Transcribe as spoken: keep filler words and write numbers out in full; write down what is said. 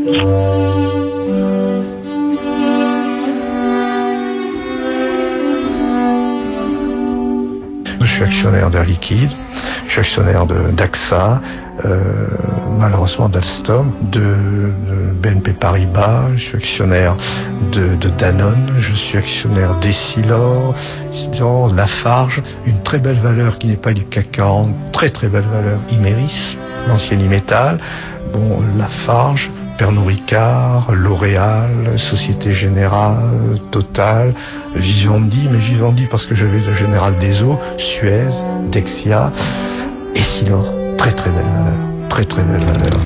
Je suis actionnaire d'Air Liquide, je suis actionnaire d'A X A, euh, malheureusement d'Alstom, de, de B N P Paribas, je suis actionnaire de, de Danone, je suis actionnaire d'Essilor, Lafarge, une très belle valeur qui n'est pas du C A C quarante, très très belle valeur, Imerys, l'ancien Imetal, bon, Lafarge, Pernod Ricard, L'Oréal, Société Générale, Total, Vivendi, mais Vivendi parce que j'avais le Général des Eaux, Suez, Dexia, Essilor, très très belle valeur, très très belle valeur.